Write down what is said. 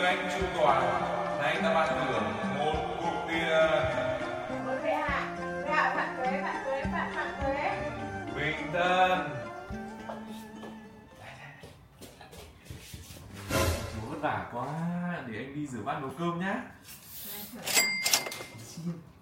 anh Chu Toàn. Nay ta ban thưởng một cục tiền. Ôi vậy hả? Phạt thuế. Bình Tân. Chú vất vả quá, để anh đi rửa bát nấu cơm nhá. Này, thử nào. Xin.